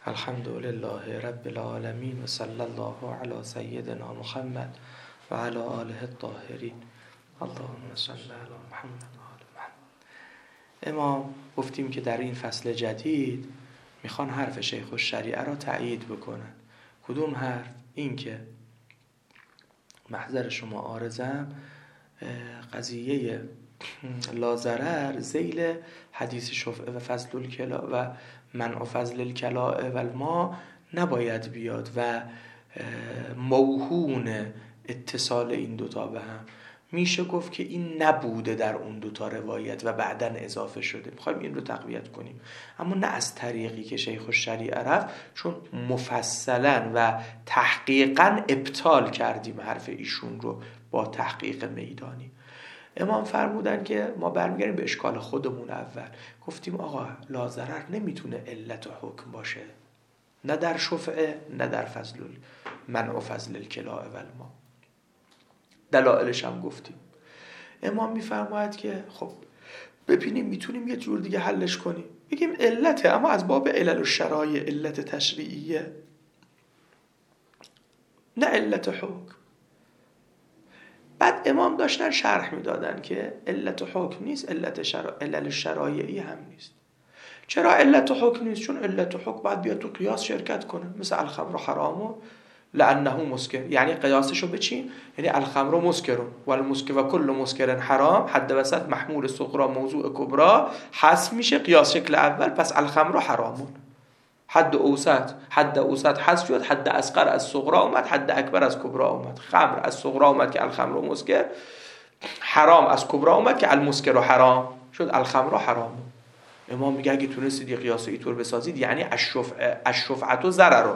الحمد لله رب العالمین و صلی الله علی سیدنا محمد و علی آله الطاهرین. اللهم صل علی محمد و آل محمد. امام گفتیم که در این فصل جدید میخوان حرف شیخ الشریعه را تأیید بکنن. کدوم حرف؟ این که محضر شما عارضم قضیه لاضرر ذیل حدیث شفعه و فضل الکلا و منع فضل الکلاء و الماء نباید بیاد و موهون اتصال این دوتا به هم. میشه گفت که این نبوده در اون دوتا روایت و بعداً اضافه شده. میخوایم این رو تقویت کنیم، اما نه از طریقی که شیخ الشریعه رفت، چون مفصلاً و تحقیقاً ابطال کردیم حرف ایشون رو با تحقیق میدانی. امام فرمودن که ما برمیگردیم به اشکال خودمون. اول گفتیم آقا لاضرر نمیتونه علت حکم باشه، نه در شفعه نه در منع فضل الکلاء و الماء. دلایلش هم گفتیم. امام میفرماید که خب ببینیم میتونیم یه جور دیگه حلش کنیم، بگیم علته اما از باب علل و شرایع، علت تشریعیه نه علت حکم. بعد امام داشتن شرح میدادن که علت حکم نیست، علل شرایعی هم نیست. چرا علت حکم نیست؟ چون علت حکم باید بیاد تو قیاس شرکت کنه، مثل الخمر حرام لانه مسکر. یعنی قیاسشو به چی؟ یعنی الخمر مسکر و المسکر و کل مسکر حرام، حد وسط محمول صغرا موضوع کبرا حذف میشه، قیاس شکل اول، پس الخمر حرامون. حد اوسط حذف شد، حد اصغر از صغرا اومد، حد اکبر از کبرا اومد. خمر از صغرا اومد که الخمر و مسکر، حرام از کبرا اومد که المسکر و حرام شد الخمر و حرام. امام میگه اگه تونستید یه قیاس اینطور بسازید، یعنی الشفعه و ضرر،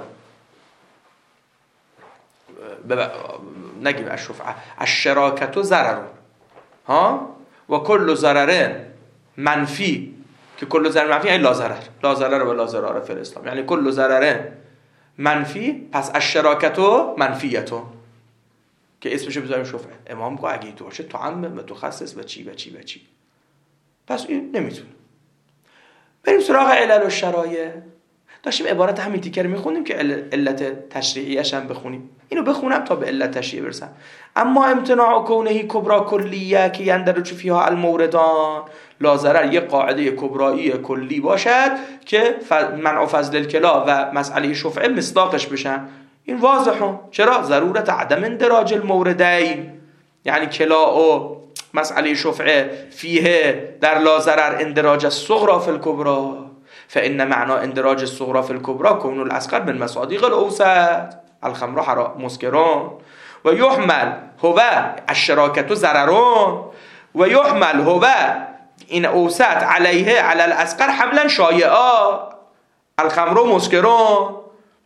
نگیم الشفعه، الشراکت و ضرر ها و کل ضرر منفی، که کل ضرر منفی یعنی لا ضرر و لا ضرر فی الاسلام، یعنی کل ضرر منفی، پس الشراکت و منفیتون که اسمشو بذاریم شفعه. امام گفت اگه اینطور باشه تعمم متخصص و چی. پس این نمیتونه. بریم سراغ علل و شرایع. داشتیم عبارت همین تیکه رو میخونیم که علت تشریعیش هم بخونیم. اینو بخونم تا به علت تشریعی برسم. اما امتناع کونه کبرا کلیه که یندرج فیها الموردان، لا ضرر یه قاعده کبرایی کلی باشد که منع فضل الکلا و مسئله شفعه مصداقش بشن. این واضحه. چرا؟ ضرورت عدم اندراج الموردین، یعنی کلا و مسئله شفعه فیه در لا ضرر اندراج الصغرى فی الکبرا، فإن معنى اندراج الصغرى في الكبرى كون الأصغر من مصادیق الأوسط الخمر حرام مسکرون و يحمل هو الشراكة ضررون و يحمل هو این اوسط علیه علی الأصغر حملا شایعا الخمر مسکرون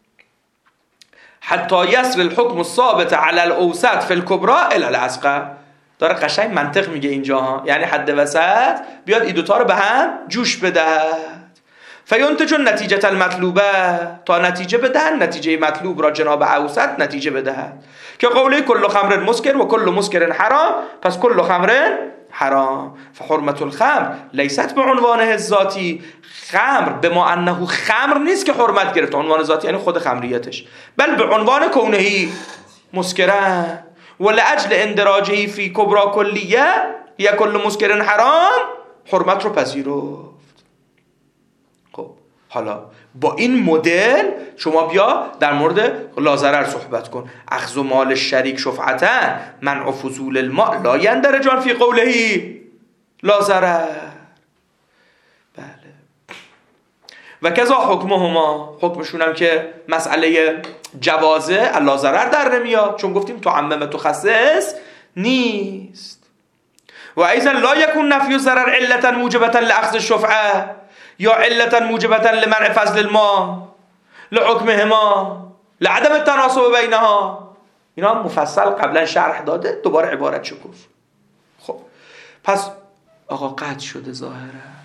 حتی یصل الحكم الثابت على الأوسط في الكبرى الى الأصغر. داره قشنگ منطق میگه اینجا ها، یعنی حد وسط بیاد این دوتا رو به هم جوش بده. فینتج نتیجه المطلوبه، تا نتیجه بدهن نتیجه مطلوب را جناب اوسط نتیجه بدهد که قوله کل خمر مسکر و کل مسکر حرام، پس کل خمر حرام. فحرمت الخمر لیست به عنوان الذاتی، خمر به ما انه خمر نیست که حرمت گرفت عنوان ذاتی یعنی خود خمریتش، بل به عنوان کونهی مسکرن و لاجل اندراجه فی کبرا کلیه یا کل مسکر حرام حرمت رو پذیرفت. خب حالا با این مدل شما بیا در مورد لا ضرر صحبت کن. اخذ مال شریک شفعتا منع فضول الماء لا یندرجان فی قوله لا ضرر. بله. و کذا حکمهما، حکمشون هم که مسئله جوازه لا ضرر در نمیاد، چون گفتیم تعمم تخصص نیست. و ایضا لا یکون نفی الضرر علتا موجبتا لاخذ الشفعه یا علتا موجبتا لمنع فضل الماء لحکمهما لعدم التناسب بینها. اینا هم مفصل قبلا شرح داده، دوباره عبارت شو گفت. خب پس آقا قطع شده ظاهرا.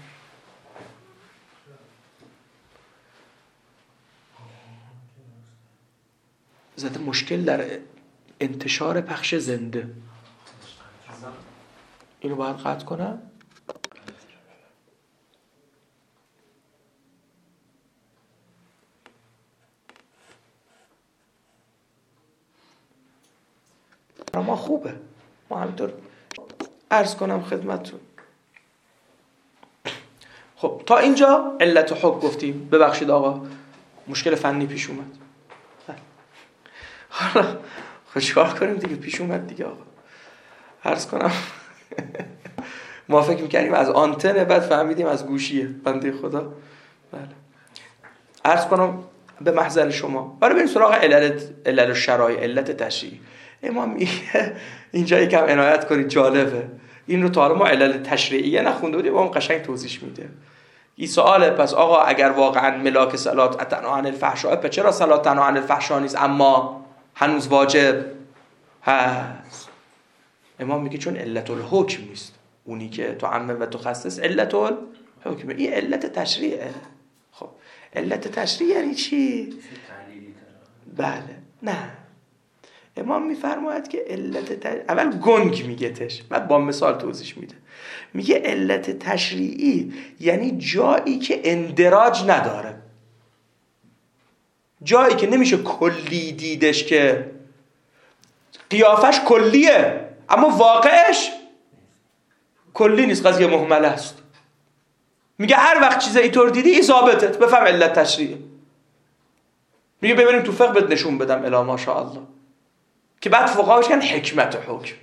زده مشکل در انتشار پخش زنده. اینو باید قطع کنم. ما خوبه، ما همینطور عرض کنم خدمتتون. خب تا اینجا علت حکم گفتیم. ببخشید آقا مشکل فنی پیش اومد. حالا خب چیکار کنیم دیگه، پیش اومد دیگه آقا. عرض کنم ما فکر می‌کردیم از آنتنه، بعد فهمیدیم از گوشیه. بنده خدا. بله. عرض کنم به محضر شما. حالا بریم سراغ علل الشرایع، علت تشریعی. امام میگه اینجا یکم عنایت کنید، جالبه. این رو تا حالا ما علل تشریعیه نخونده بودیم، اون قشنگ توضیح میده. این سواله، پس آقا اگر واقعا ملاک صلات تنها عن الفحشاء، پس چرا صلات تنها عن الفحشاء نیست اما هنوز واجب هست؟ امام میگه چون علت الحکم نیست. اونی که تو عمم و تخصص علت الحکم، این علت تشریعه. خب علت تشریع یعنی چی؟ بله نه، امام میفرماید که علت اول گنگ میگه تش، بعد با مثال توضیح میده. میگه علت تشریعی یعنی جایی که اندراج نداره، جایی که نمیشه کلی دیدش، که قیافش کلیه اما واقعش کلی نیست، قضیه مهمله است. میگه هر وقت چیز اینطور دیدی این ثابتت، بفهم علت تشریعی. میگه ببینیم تو فقه بهت نشون بدم الا ماشاءالله، که بعد فقها بشن حکمت حکم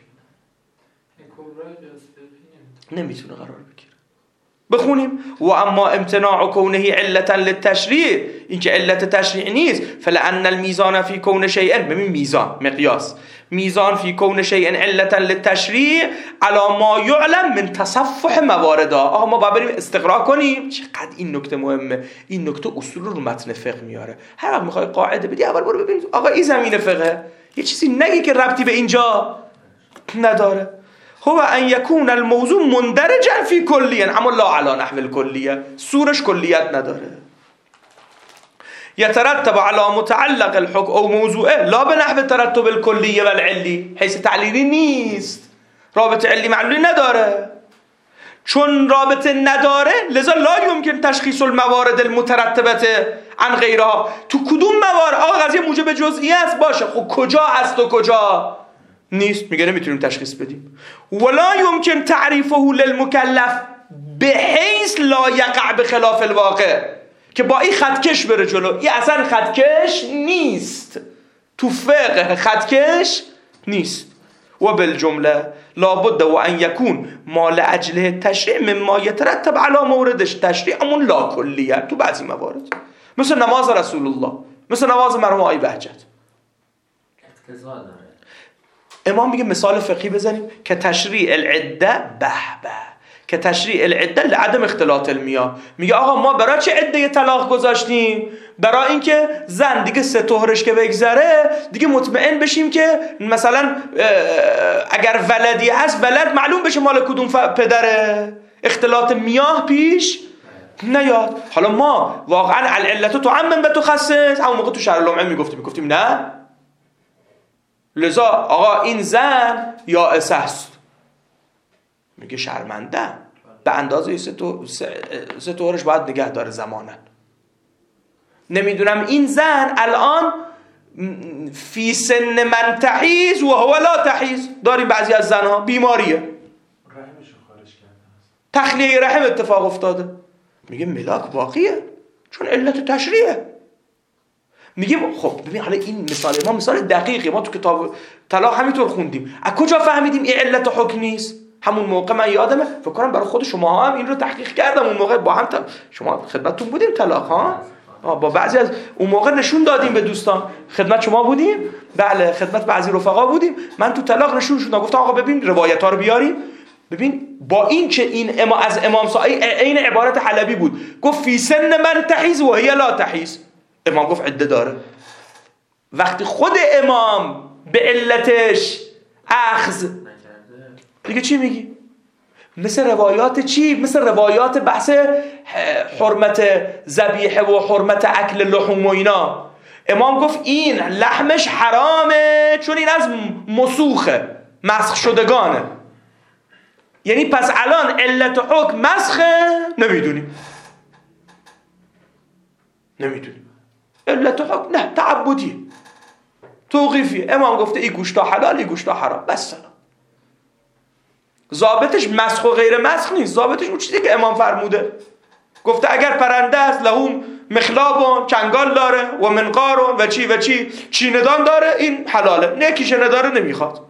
نمیتونه قرار بگیره. بخونیم و اما امتناع کونه علتا للتشریع، این که علت تشریع نیست. فلان الميزان فی کون شیء، ببین میزان مقیاس، میزان فی کون شیء علتا للتشریع علی ما یعلم من تصفح موارد. آقا ما باید بریم استقرا کنیم. چقدر این نکته مهمه. این نکته اصول رو متن فقه میاره. هر وقت میخوای قاعده بدی اول برو ببین آقا این زمین فقه، یه چیزی نگی که ربطی به اینجا نداره. هو ان یکون الموضوع مندرجا فی کلیه اما لا علی نحو الکلیه، سورش کلیت نداره. یترتب علی متعلق الحکم او موضوعه لا به نحو ترتب الکلیه والعلی، حیث تعلیلی نیست، رابطه علی معلولی نداره. چون رابطه نداره لذا لا یمکن تشخیص الموارد المترتبه عن غیرها. تو کدوم موارد آقا قضیه موجب جزئی است باشه، خب کجا است و کجا نیست؟ میگه نمیتونیم تشخیص بدیم. ولا یمکن تعریفه للمکلف بحیث لا یقع بخلاف الواقع، که با این خطکش بره جلو. این اصلا خطکش نیست، تو فقه خطکش نیست. و بالجمله لابد و ان یکون ما لاجله تشریع مما یترتب علی موردش تشریع امون لا کلیه. تو بعضی موارد مثل نماز رسول الله، مثل نماز مرحوم آقای بهجت اقتضا داره. امام میگه مثال فقهی بزنیم که تشریع العده که تشریع العده لعدم اختلاط المیاه. میگه آقا ما برای چه عده طلاق گذاشتیم؟ برای اینکه زن دیگه 3 طهرش که بگذره دیگه مطمئن بشیم که مثلا اگر ولدی هست ولد معلوم بشه مال کدوم پدره، اختلاط میاه پیش نیاد. حالا ما واقعا العلت تو عمم به تخصص همون موقع تو شرح لمعه میگفتیم نه، لذا آقا این زن یا است، میگه شرمنده به اندازه 3 طهرش باید نگه داره زمانن. نمیدونم این زن الان فی سن من تحیز و هو لا تحیز. داریم بعضی از زنها بیماریه، رحمشو خارج کرده، تخلیه رحم اتفاق افتاده، میگه ملاک باقیه چون علت تشریعه. میگه خب ببین حالا این مثال دقیقی ما تو کتاب طلاق همینطور خوندیم. از کجا فهمیدیم این علت حکم نیست؟ همون موقع من یادمه فکر کنم برای خود شما هم این رو تحقیق کردم. اون موقع با هم شما خدمتتون بودیم طلاق ها، با بعضی از اون موقع نشون دادیم به دوستان. خدمت شما بودیم؟ بله خدمت بعضی رفقا بودیم. من تو طلاق نشون شدم، گفتم آقا ببین روایت ها رو بیاریم. ببین با این که این از امام صاحب عین عبارت حلبی بود، گفت فی سن من تحیز و هی لا تحیز. امام گفت عده داره. وقتی خود امام به علتش اخذ دیگه چی میگی؟ مثل روایات چی؟ مثل روایات بحث حرمت ذبیحه و حرمت اکل لحوم و اینا. امام گفت این لحمش حرامه چون این از مسوخه، مسخ شدگانه. یعنی پس الان علت حکم مسخه نمیدونیم. علت حکم نه تعبدی، توقیفی. امام گفته این گوشتا حلال، این گوشتا حرام، بس سلام. ضابطش مسخ و غیر مسخ نیست، ضابطش اون چیزی که امام فرموده. گفته اگر پرنده است لهم مخلاب، چنگال داره، و منقار و چی چیندان داره، این حلاله. نه کیش نداره نمیخواد.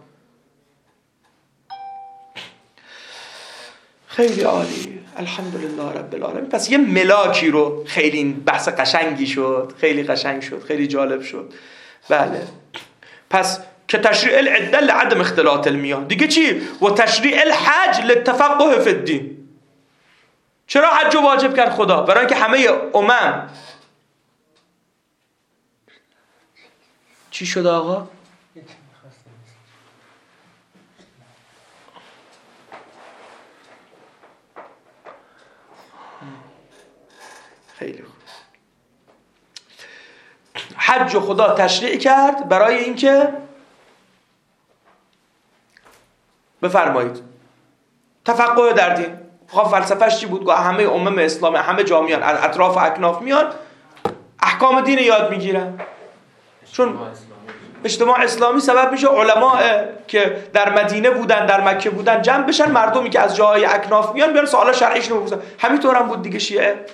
خیلی عالی، الحمدلله رب العالمین. پس یه ملاکی رو، خیلی این بحث قشنگی شد، خیلی قشنگ شد، خیلی جالب شد. بله، پس که تشریع العده لعدم اختلاط المیاه. دیگه چی؟ و تشریع الحج للتفقه فی الدین. چرا حج واجب کرد خدا؟ برای اینکه همه امم. چی شد آقا؟ خیلی خوب. حج خدا تشریع کرد برای اینکه بفرمایید تفقه در دین. فلسفه‌اش چی بود؟ همه امم اسلامی، همه جامعیان از اطراف و اکناف میان احکام دین یاد میگیرن. چون اجتماع اسلامی سبب میشه علماء که در مدینه بودن، در مکه بودن جمع بشن، مردمی که از جاهای اکناف میان بیان سوال شرعیشون رو بپرسن. همینطور هم بود دیگه. شیعه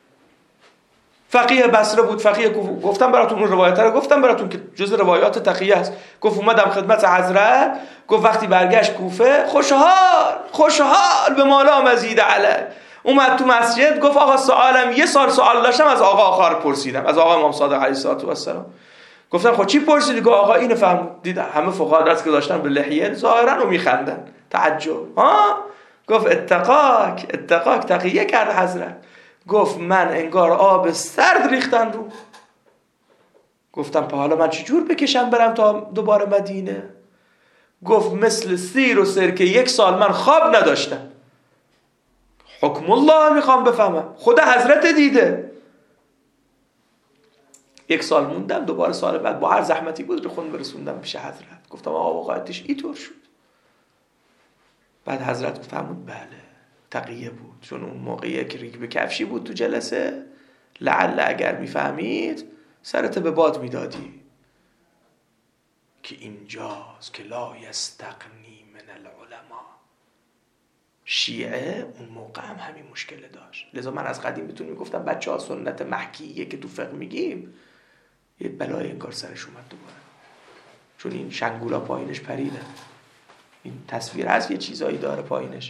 فقیه بصره بود، فقیه کوفه. گفتم براتون اون روایت رو، گفتم براتون که جز روایات تقیه است. گفت اومدم خدمت حضرت، گفت وقتی برگشت کوفه خوشحال به مالا مزید علی. اومد تو مسجد گفت آقا سوالم، یه سوال داشتم از آقا آخر پرسیدم، از آقا امام صادق علیه السلام. گفتم خب چی پرسیدی؟ گفت آقا اینو فرمود. دیدم همه فقها دست که داشتن به لحیه ظاهرا و میخندن، تعجب. گفت اتقاک تقیه کرد حضرت. گفت من انگار آب سرد ریختن رو. گفتم پس حالا من چجور بکشم برم تا دوباره مدینه؟ گفت مثل سیر و سرکه 1 سال من خواب نداشتم. حکم الله میخوام بفهمم، خدا حضرت دیده. 1 سال موندم، دوباره سال بعد با هر زحمتی بود به خون برسوندم پیش حضرت. گفتم آقا واقعیتش اینطور شد. بعد حضرت فرمود بله تقیه بود، چون اون موقعی که ریگ به کفشی بود تو جلسه، لعل اگر میفهمید سرت به باد میدادی که اینجاست که لا یستغنی من العلماء. شیعه اون موقع هم همین مشکل داشت. لذا من از قدیم بهتون میگفتم بچه ها سنت محکیه که تو فقه میگیم یه بلای انگار سرش اومد دوباره، چون این شنگولا پایینش پریده. این تصویر هست یه چیزایی داره پایینش.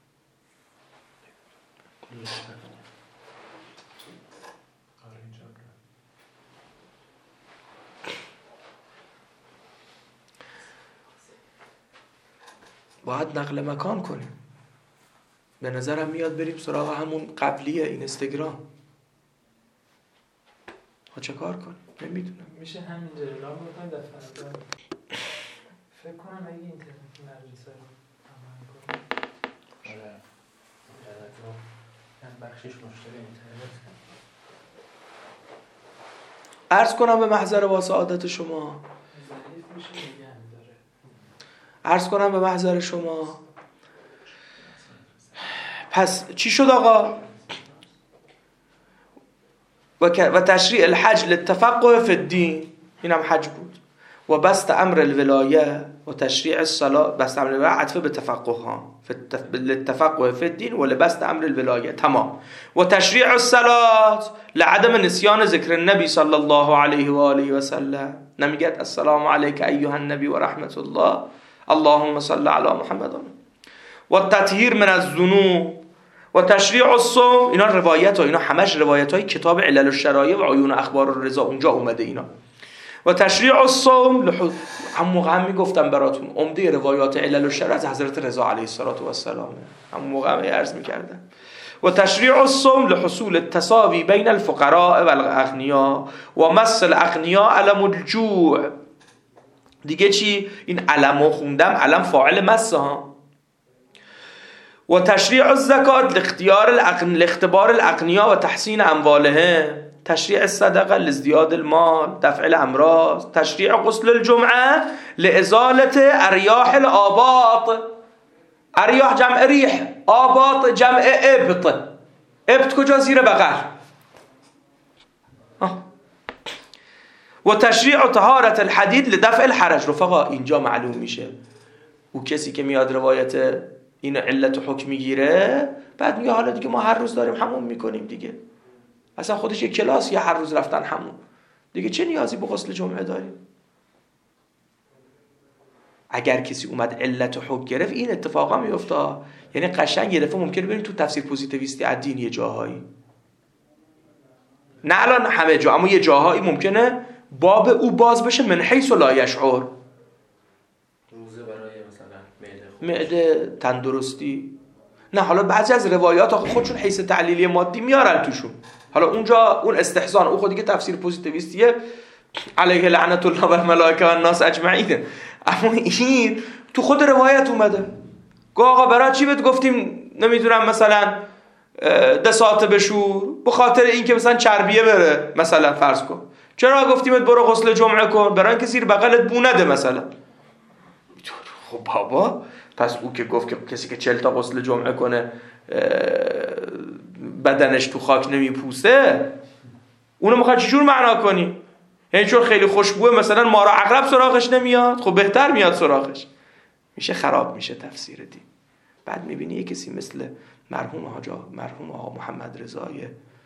باید نقل مکان کنیم. به نظرم میاد بریم سراغ همون قبلیه اینستاگرام. ها چه کار کنیم؟ نمیدونم. میشه همینجا اعلام بکنیم در فردا. فکر کنم اگه اینترنت مدرسه رو عمل کنیم. آره. بخشش مشکل اینترنت. عرض کنم به محضر واسعادت شما. عرض کنم به محضر شما. پس چی شد آقا؟ و تشریع الحج للتفقه فی الدین، اینم حج بود. و بسط امر الولایه و تشریع الصلاه، بسط امر الولایه عطفه به تفقه ها، للتفقه فی الدین و لبسط امر الولایه، تمام. و تشریع الصلاه لعدم نسیان ذکر النبی صلی الله علیه و آله و سلم. نمیگه السلام علیک ایها النبی و رحمت الله، اللهم صل علی محمد. و تطهیر من الذنوب و تشریع الصوم. اینا روایت ها، اینا همش روایت های کتاب علل الشرایع و عیون اخبار الرضا، اونجا اومده اینا. و تشریع الصوم همون موقع هم میگفتم براتون عمده روایات علل الشرایع از حضرت رضا علیه السلام، همون موقع هم عرض میکردم. و تشریع الصوم لحصول التساوی بین الفقراء و الاغنیاء و مس الاغنیاء علم الجوع. دیگه چی؟ این علمو خوندم، علم فاعل مس ها. و تشریع الزکات لاختبار الاغنیاء و تحسین اموالهم. تشریع الصدقه لازدیاد المال، دفع الامراض. تشریع غسل الجمعه لازاله اریاح الآباط. اریاح جمع ریح، آباط جمع ابط. ابط کجا؟ زیر بغل. و تشریع طهارت الحدید لدفع الحرج. رفقا اینجا معلوم میشه او کسی که میاد روایت این علت حکم میگیره بعد میگه حالا دیگه ما هر روز داریم حموم میکنیم دیگه، اصلا خودش یک کلاس یا هر روز رفتن حموم، دیگه چه نیازی به غسل جمعه داریم؟ اگر کسی اومد علت حکم گرفت این اتفاقا میفته. یعنی قشنگ یه دفعه ممکنه بریم تو تفسیر پوزیتیویستی دینی جاهایی، نه الان همه جا، اما یه جاهایی ممکنه باب او باز بشه من حیث لا یشعر. روزه برای مثلا معده تندرستی، نه حالا بعضی از روایات خودشون حیث تعلیلی مادی میارن توشون، حالا اونجا اون استحسان او خود دیگه تفسیر پوزیتیویستیه علیه لعنت الله و الملائکه و الناس اجمعین، اما این تو خود روایت اومده. گو آقا برای چی بهت گفتیم نمیدونم مثلا 10 ساعت بشور؟ به خاطر اینکه مثلا چربیه بره، مثلا فرض کن. چرا گفتیمت برو غسل جمعه کن؟ برای اینکه زیر بغلت بو نده مثلا. خب بابا پس او که گفت که کسی که 40 تا غسل جمعه کنه بدنش تو خاک نمیپوسه، اونو میخواد چجور معنا کنی؟ یعنی چون خیلی خوشبوه مثلا مار و عقرب سراغش نمیاد، خب بهتر میاد سراغش. میشه خراب میشه تفسیر دین. بعد میبینی یه کسی مثل مرحوم آقا محمد رضای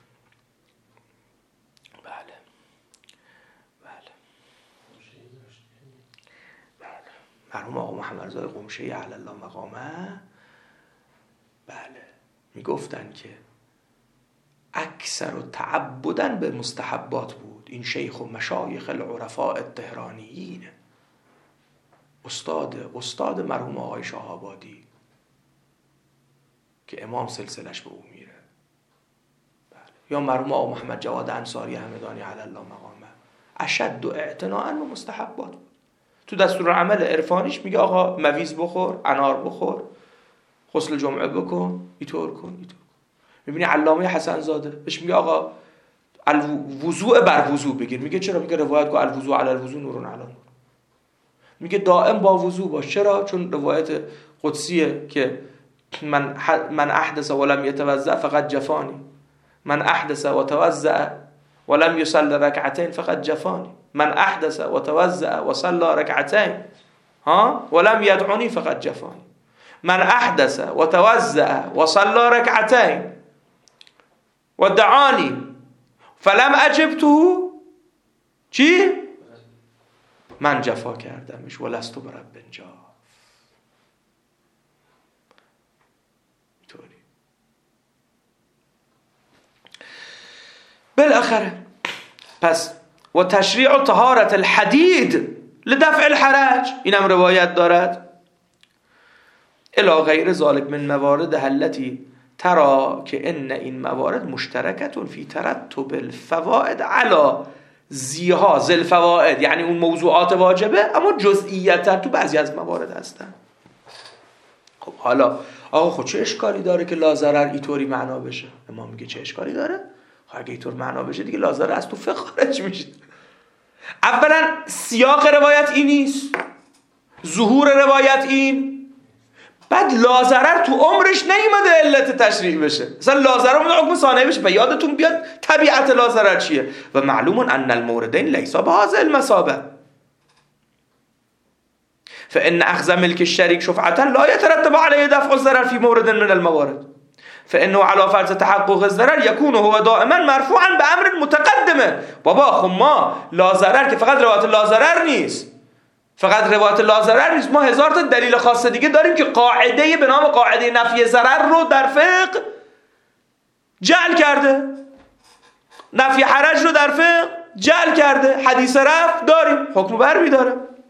مرحوم آقا محمد رضای قمشه‌ای علی الله مقامه، بله میگفتن که اکثر و تعبدن به مستحبات بود. این شیخ و مشایخ العرفاء الطهرانیین، استاد مرحوم آقای شاه آبادی که امام سلسلش به او میره، بله. یا مرحوم آقا محمد جواد انصاری همدانی علی الله مقامه، اشد و اعتناء به مستحبات بود. تو دستور عمل عرفانیش میگه آقا مویز بخور، انار بخور، غسل جمعه بکن، اینطور کن. میبینی علامه حسن زاده بهش میگه آقا الوضوء بر وضوء بگیر، میگه چرا؟ میگه روایت کو الوضوء علی الوضوء نور علی نور. میگه دائم با وضوء باش. چرا؟ چون روایت قدسیه که من احدث ولم یتوضأ فقط جفانی، من احدث و توضأ ولم يصلي ركعتين فقط جفانی، من احدث و توضأ و صلى ركعتين ولم يدعني فقط جفانی، من احدث و توضأ و صلى ركعتين و دعانی فلم اجبته چی؟ من جفا کردمش و لست برب جا. بالاخره پس و تشریع طهارت الحدید لدفع الحرج، اینم روایت دارد. الی غیر ذلك من موارد التي ترى که ان این موارد مشترکتون فی ترتب الفوائد علی زیحاز الفوائد، یعنی اون موضوعات واجبه اما جزئیاتا تو بعضی از موارد هستن. خب حالا آقا خب چه اشکالی داره که لا ضرر اینطوری معنا بشه؟ امام میگه چه اشکالی داره؟ خب اگه اینطور معنا بشه دیگه لا ضرر از تو فقه خارج میشه. اولا سیاق روایت این نیست، ظهور روایت این، بعد لا ضرر تو عمرش نیومده علت تشریع بشه، مثلا لا ضرر اومده حکم ثانوی بشه. و یادتون بیاد طبیعت لا ضرر چیه؟ و معلوم ان الموردین لیس بهذا المثابه فان اخذ ملك الشريك شفعه لا يترتب عليه دفع الضرر في مورد من الموارد فانه على فرض تحقق الضرر يكون هو دائما مرفوعا بامر متقدمه. بابا خب ما لا ضرر که فقط روایت لا ضرر نیست، فقط روایت لا ضرر نیست، ما هزار تا دلیل خاص دیگه داریم که قاعده به نام قاعده نفی ضرر رو در فقه جعل کرده، نفی حرج رو در فقه جعل کرده. حدیث رفع داریم، حکم برمی داره.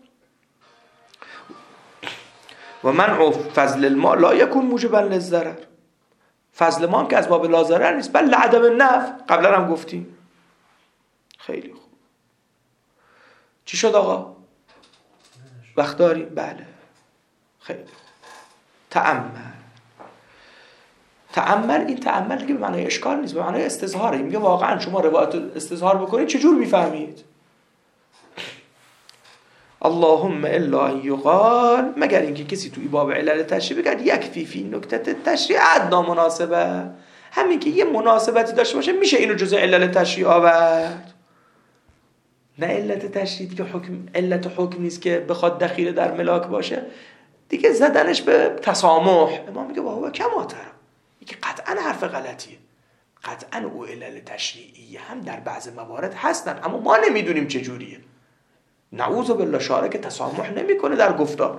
و منع فضل الماء لا يكون موجبا للضرر، فضل ما هم که از باب لا ضرر نیست بل لعدم النفع. قبلا هم گفتیم. خیلی خوب. چی شد آقا؟ وقت داریم؟ بله. خیلی خوب. تأمل این تأمل که به معنای اشکال نیست، به معنای استظهاره. میگه واقعا شما روایت استظهار بکنید چجور میفهمید؟ اللهم الا ان یقال، مگر اینکه کسی توی باب علل تشریع بگه یکفی فی نکته تشریع ادنا مناسبه، همین که یه مناسبتی داشته باشه میشه اینو جزء علل تشریع آورد. نه علت تشریع دیگه علت حکم نیست که بخواد دخیل در ملاک باشه دیگه، زدنش به تسامح. امام میگه واهو کماتر، میگه قطعا حرف غلطیه، قطعا او علل تشریعی هم در بعض موارد هستن اما ما نمیدونیم چجوریه. نعوذ بالله شارع که تسامح نمیکنه در گفتار.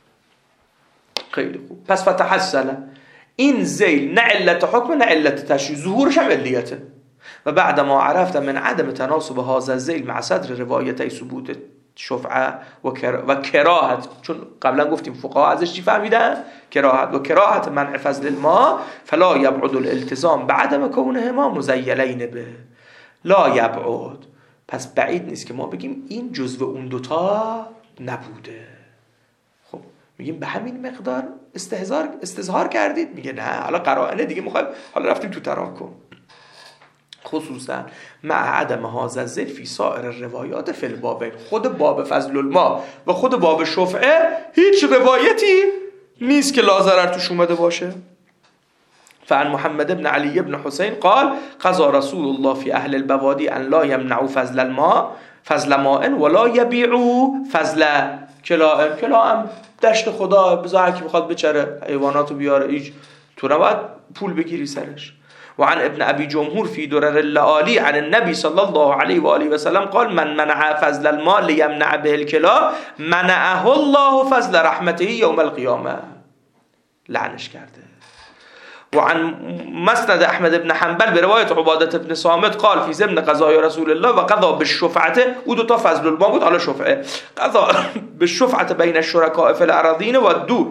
خیلی خوب. پس فتحصل این ذیل نه علت حکم نه علت تشریع، ظهورش هم علیته. و بعد ما عرفت من عدم تناسب هذا الذیل مع صدر روایت ثبوت شفعه و کراهت، چون قبلا گفتیم فقها ازش چی فهمیدن؟ کراهت و کراهت منع فضل الماء، فلا یبعد الالتزام بعدم کونهما مزیلین به. لا یبعد، پس بعید نیست که ما بگیم این جزو اون دوتا نبوده. خب میگیم به همین مقدار استظهار کردید؟ میگه نه، حالا قرائنه دیگه میخوایم، حالا رفتیم تو تراکم. خصوصا مع عدم هذا الذیل فی سایر الروایات فی الباب، خود باب فضل الماء و خود باب شفعه هیچ روایتی نیست که لا ضرر توش اومده باشه. فعن محمد بن علی بن حسین قال قضى رسول الله فی اهل البوادی ان لا یمنعوا فضل ماء ولا یبیعوا فضل کلاء. کلاء دشت خدا، بذار هر کی بخواد بچره حیواناتو بیاره، هیچ تو نباید پول بگیری سرش. وعن ابن ابي جمهور في درر اللآلی عن النبي صلى الله عليه وآله وسلم قال من منع فضل الماء ليمنع به الكلا منعه الله فضل رحمته يوم القيامه. لعنش کرده. وعن مسند احمد بن حنبل برواية عبادة بن صامت قال في ضمن قضايا رسول الله وقضى بالشفعة، او دو تا فضل الماء بود، حالا شفعه، قضى بالشفعة بين الشركاء في الأراضين والدور.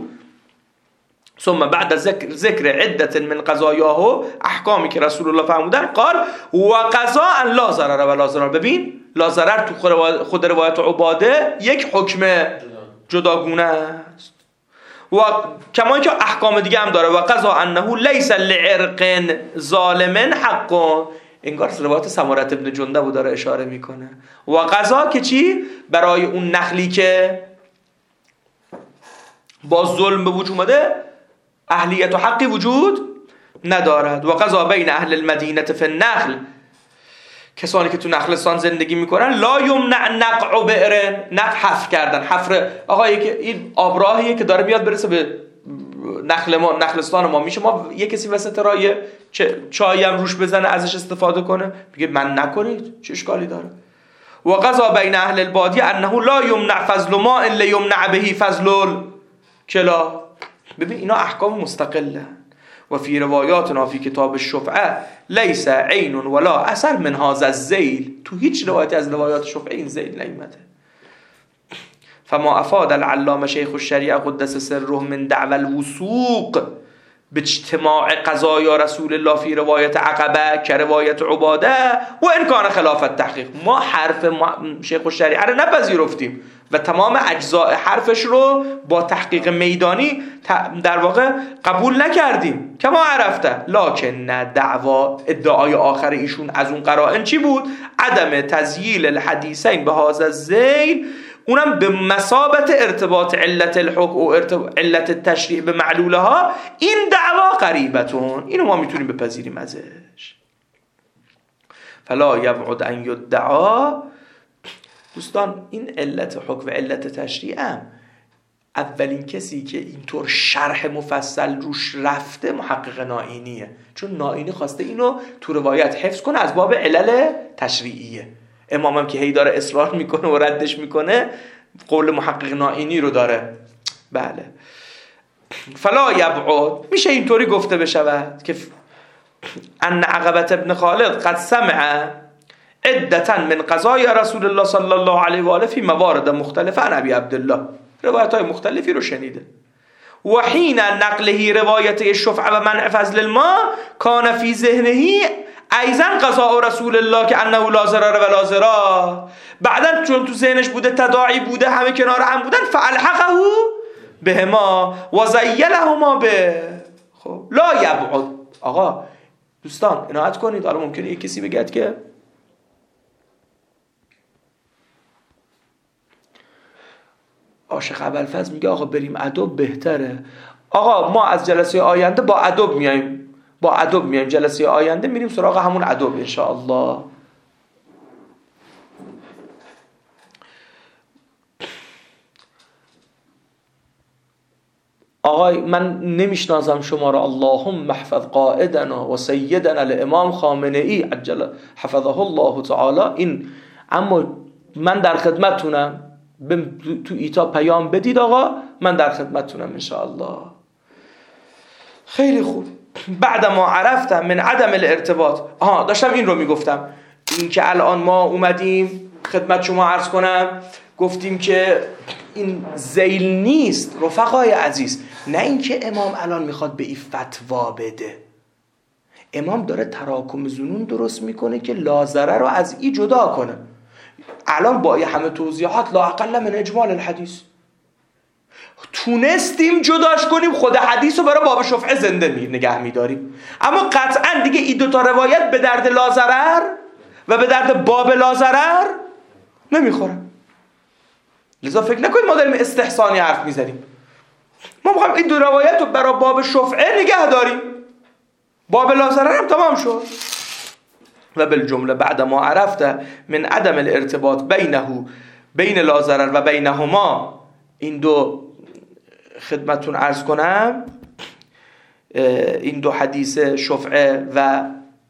ثم بعد ذکر عدت من قضایاه، احکامی که رسول الله فرمودن، قال و قضا ان لا ضرر ولا ضرر. ببین لا ضرر تو خود روایت عباده یک حکم جداگونه است و کما اینکه احکام دیگه هم داره. و قضا انه لیس لعرق ظالم حق، انگار روایت سمره بن جندب داره اشاره میکنه. و قضا که چی؟ برای اون نخلی که با ظلم به وجود اومده اهلیت و حقی وجود ندارد. و قضا بین اهل المدینه فی النخل، کسانی که تو نخلستان زندگی میکنن، لا یمنع نقع بئر، نقع حفر کردن، حفر آقا این آبراهیه که داره میاد برسه به نخلستان ما، میشه ما یه کسی وسط راه چایی هم روش بزنه ازش استفاده کنه؟ میگه من نکنید، چه اشکالی داره؟ و قضا بین اهل البادیه انه لا یمنع فضل ماء لیمنع به فضل الکلا. ببین اینا احکام مستقله. و فی روایاتنا فی کتاب الشفعه لیس عین ولا اثر من هذا الذیل، تو هیچ روایتی از روایات شفعه این ذیل نیامده. فما افاد العلامه شیخ الشریعه قدس سره من دعوى الوثوق باجتماع قضایا رسول الله فی روایت عقبه که روایت عباده و ان کان خلاف التحقیق. ما حرف شیخ الشریعه رو نپذیرفتیم و تمام اجزاء حرفش رو با تحقیق میدانی در واقع قبول نکردیم. کما عرفته لکن دعوا، ادعای آخر ایشون از اون قرائن چی بود؟ عدم تزییل الحدیثین به هذا الذیل، اونم به مثابت ارتباط علت الحکم و علت التشریع به معلولها. این دعوا قریبتون، اینو ما میتونیم بپذیریم ازش. فلا یبعد ان یدعا. دوستان این علت حکم و علت تشریع هم اولین کسی که اینطور شرح مفصل روش رفته محقق نائینیه، چون نائینی خواسته اینو تو روایت حفظ کنه از باب علل تشریعیه. امامم که هی داره اصرار میکنه و ردش میکنه قول محقق نائینی رو داره. بله. فلا یبعد، میشه اینطوری گفته بشود که ان عقبة ابن خالد قد سمع عدتا من قضای رسول الله صلی الله علیه و آله فی موارد مختلفه عن ابی عبدالله، روایت های مختلفی رو شنیده. و حین نقله روایت الشفعه و منع فضل الماء کان فی ذهنه ایضا قضاء رسول الله که انه لا ضرر ولا ضرار. بعدن چون تو ذهنش بوده، تداعی بوده، همه کنار هم بودن، فالحقه بهما و زیلهما به. خب لا یبعد. آقا دوستان عنایت کنید، حالا ممکنه یک کسی بگه که عاشق ابوالفضل میگه آقا بریم ادب بهتره. آقا ما از جلسه آینده با ادب میایم، جلسه آینده میریم سراغ همون ادب ان شاء الله. آقای من نمیشناسم شما را، اللهم احفظ قائدنا و سیدنا الامام خامنه‌ای عجل حفظه الله تعالی، این اما من در خدمتتونم، تو ایتا پیام بدید آقا، من در خدمتتونم انشاءالله. خیلی خوب. بعد ما عرفتم من عدم الارتباط، داشتم این رو میگفتم، این که الان ما اومدیم خدمت شما عرض کنم گفتیم که این ذیل نیست رفقای عزیز، نه اینکه امام الان میخواد به این فتوا بده، امام داره تراکم ظنون درست میکنه که لازره رو از این جدا کنه. الان با همه توضیحات لا اقل من اجمال الحدیث تونستیم جداش کنیم، خود حدیث رو برای باب شفعه زنده نگه میداریم، اما قطعا دیگه این دوتا روایت به درد لازرر و به درد باب لازرر نمیخوره. لذا فکر نکنید ما داریم استحسانی حرف میزنیم، ما میخوایم این دو روایت رو برای باب شفعه نگه داریم، باب لازرر هم تمام شد. و بالجمله بعد ما عرفته من عدم الارتباط بین لازرر و بینهما، این دو خدمتون عرض کنم، این دو حدیث شفعه و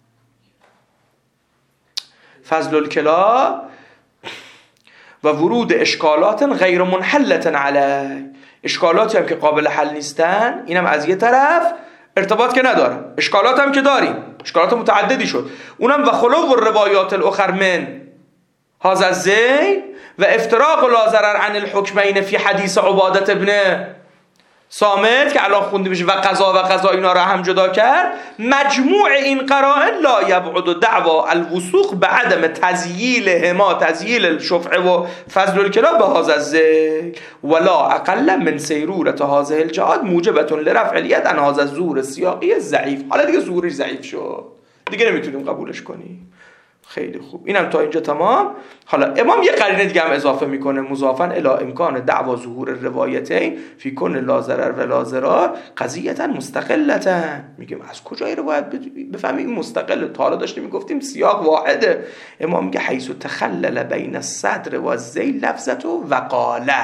فضل الکلا و ورود اشکالات غیر منحلت علیه، اشکالاتی هم که قابل حل نیستن، اینم از یه طرف ارتباط که نداره، اشکالات هم که داریم، اشکالات متعددی شد، اونم و خلو و روایات الاخر من هذا الزین و افتراق لا ضرر عن الحکمین فی حدیث عبادت ابن صامت که الان خونده میشه و قضا اینا را هم جدا کرد. مجموع این قرائن لا یبعد دعوا الوثوق به عدم تزییلهما، تزییل الشفعه و فضل الکلا به هذا الذکر ولا اقل من سیرورة هذه الجهاد موجبة لرفع الید عن هذا الظهور السیاقی ضعیف. حالا دیگه ظهورش ضعیف شد، دیگه نمیتونیم قبولش کنیم. خیلی خوب، اینم تا اینجا تمام. حالا امام یه قرینه دیگه هم اضافه میکنه، مضافاً الی امکان دعوا ظهور الروایتین فی کن لا ضرر و لا ضرار قضیه مستقلتا. میگیم از کجا این روایت بفهمیم این مستقله؟ تا حالا داشتیم میگفتیم سیاق واحده. امام میگه حیث تخلل بین الصدر و الذیل لفظته و قاله،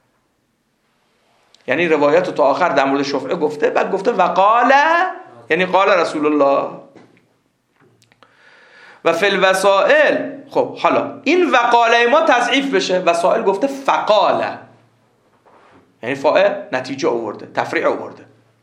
یعنی روایت تا آخر در مورد شفعه گفته، بعد گفته و قاله، یعنی قال رسول الله. و فی الوسائل، خب حالا این وقاله ما تضعیف بشه، وسائل گفته فقاله، یعنی فاعل نتیجه آورده، تفریع آورده.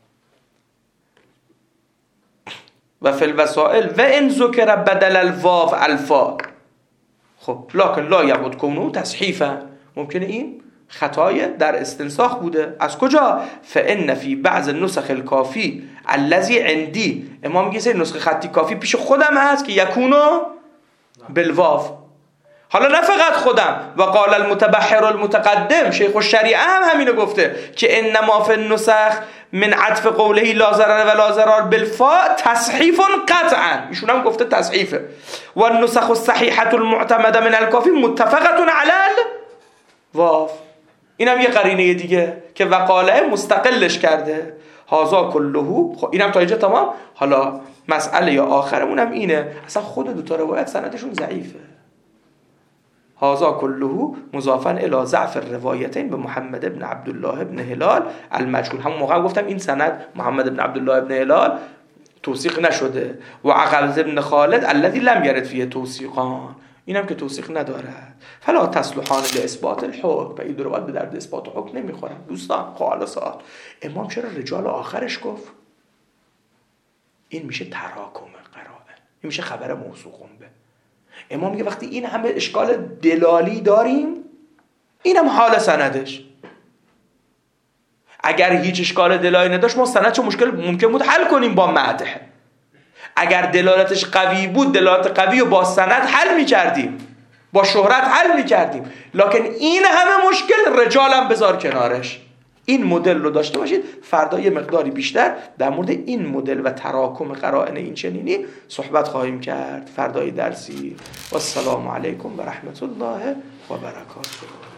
و فی الوسائل و ان ذکر بدل الواو الفا، خب لکن لا یعود کونه تصحیفا، ممکنه این خطای در استنساخ بوده. از کجا؟ فان فی بعض النسخ الکافی الذی عندی، امام میگه نسخه خطی کافی پیش خودم هست که یکونو بالواو. حالا نه فقط خودم، و قال المتبحر المتقدم شیخ الشریعه هم همینو گفته که انما فی النسخ من عطف قوله لا ضرر و لا ضرار بالفاء تصحیف قطعا، ایشون هم گفته تصحیفه. و النسخ الصحیحه المعتمده من الکافی متفقه علی الواو. اینم یه قرینه دیگه که وقاله مستقلش کرده. هازا کلهو، خب اینم تا اینجا تمام. حالا مسئله یا آخرمون هم اینه، اصلا خود دو تا روایت سندشون ضعیفه. هازا کلهو مضافاً الی ضعف الروایتین به محمد ابن عبدالله ابن هلال المجهول. همون موقع گفتم این سند محمد ابن عبدالله ابن هلال توثیق نشده. و عقبه ابن خالد الذی لم یرد فیه توثیقان، اینم که توثیق ندارد. فلا تصلحان لاثبات الحکم، و این دو روایت به درد اثبات حکم نمیخورن. دوستان حالا سوال، امام چرا رجال آخرش گفت؟ این میشه تراکم قرائن، این میشه خبر موثوقون به. امام میگه وقتی این همه اشکال دلالی داریم، اینم حال سندش. اگر هیچ اشکال دلالی نداشت ما سند چه مشکل ممکن بود حل کنیم با مدح. اگر دلالتش قوی بود، دلالت قوی رو با سند حل می‌کردیم، با شهرت حل می‌کردیم. لکن این همه مشکل رجالم بذار کنارش. این مدل رو داشته باشید، فردا یه مقداری بیشتر در مورد این مدل و تراکم قرائن این چنینی صحبت خواهیم کرد فردای درسی. و السلام علیکم و رحمت الله و برکاته.